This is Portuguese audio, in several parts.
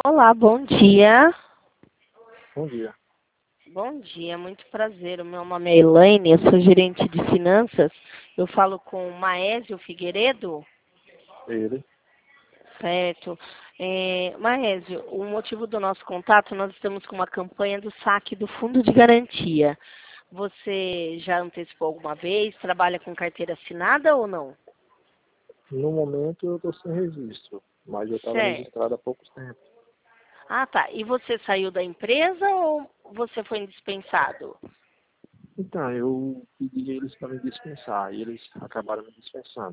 Olá, bom dia. Bom dia. Bom dia, muito prazer. O meu nome é Elaine, eu sou gerente de finanças. Eu falo com o Maésio Figueiredo, Ele. certo? Maésio, o motivo do nosso contato, nós estamos com uma campanha do saque do Fundo de Garantia. Você já antecipou alguma vez? Trabalha com carteira assinada ou não? No momento eu estou sem registro, mas eu estava Certo. registrado há pouco tempo. Ah, tá. E você saiu da empresa ou você foi dispensado? Então, eu pedi eles para me dispensar e eles acabaram me dispensando.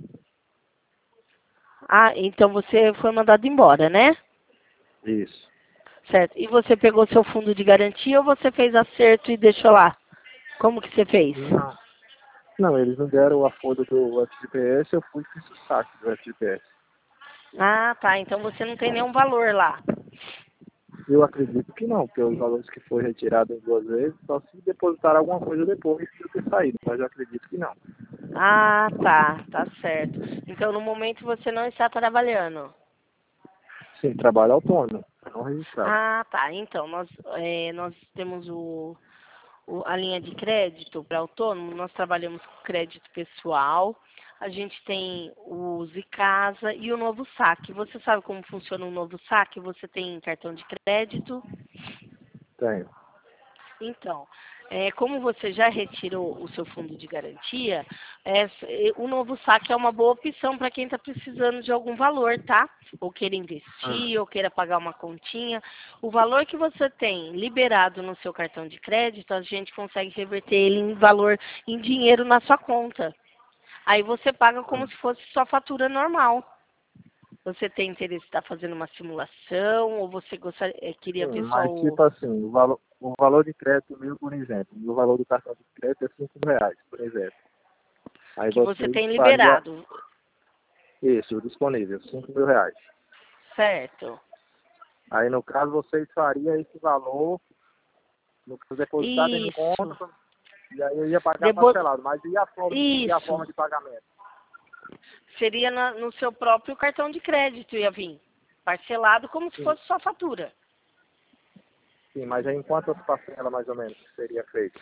Ah, então você foi mandado embora, né? Isso. Certo. E você pegou seu fundo de garantia ou você fez acerto e deixou lá? Como que você fez? Não. Não, eles me deram o acordo do FGTS, eu fui e fiz o saque do FGTS. Ah, tá. Então você não tem nenhum valor lá. Eu acredito que não, porque os valores que foi retirado em 2 vezes, só se depositar alguma coisa depois de eu ter saído, mas eu acredito que não. Ah, tá. Tá certo. Então no momento você não está trabalhando. Sim, trabalho autônomo, não registrado. Ah, tá. Então nós temos a linha de crédito para autônomo, nós trabalhamos com crédito pessoal, a gente tem o Use Casa e o Novo Saque. Você sabe como funciona o Novo Saque? Você tem cartão de crédito? Tenho. Então, como você já retirou o seu fundo de garantia, o Novo Saque é uma boa opção para quem está precisando de algum valor, tá? Ou queira Ah, investir, ou queira pagar uma continha. O valor que você tem liberado no seu cartão de crédito, a gente consegue reverter ele em valor, em dinheiro na sua conta. Aí você paga como ah. se fosse sua fatura normal. Você tem interesse em estar fazendo uma simulação, ou você queria Sim, ver só mas tipo assim, o valor de crédito meu, por exemplo, o valor do cartão de crédito é R$ 5.000, por exemplo. Aí que você vocês tem faria liberado, isso, disponível, R$ 5.000. certo? Aí no caso vocês fariam esse valor, no caso depositado em conta, Isso. e aí eu ia pagar Debo... parcelado. Mas e a forma Isso. de pagamento? Seria no seu próprio cartão de crédito, ia vir. Parcelado como se Sim, fosse sua fatura. sim, mas aí em quantas parcelas mais ou menos que seria feito?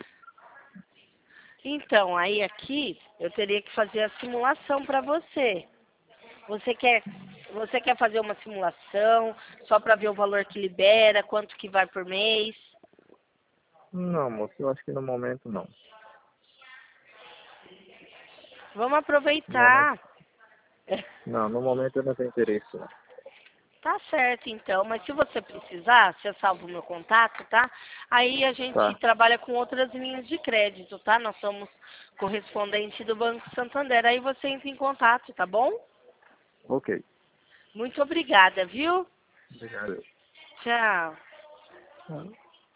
Então, aí aqui eu teria que fazer a simulação para você. Você quer, você quer fazer uma simulação só para ver o valor que libera, quanto que vai por mês? Não, moço, eu acho que no momento não. Vamos No momento, aproveitar. não, no momento eu não tenho interesse, não. Tá certo, então. Mas se você precisar, você salva o meu contato, tá? Aí a gente Tá, trabalha com outras linhas de crédito, tá? Nós somos correspondente do Banco Santander. Aí você entra em contato, tá bom? ok. Muito obrigada, viu? Obrigado. Tchau. Ah.